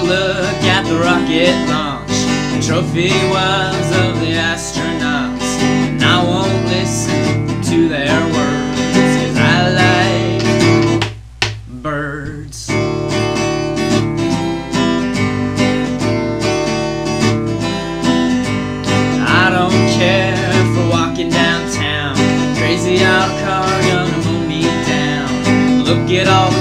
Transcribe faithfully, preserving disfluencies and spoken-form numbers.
look at the rocket launch. The trophy was of the astronauts, and I won't listen to their words, 'cause I like birds. I don't care for walking downtown, crazy out car gonna mow me down. Look at all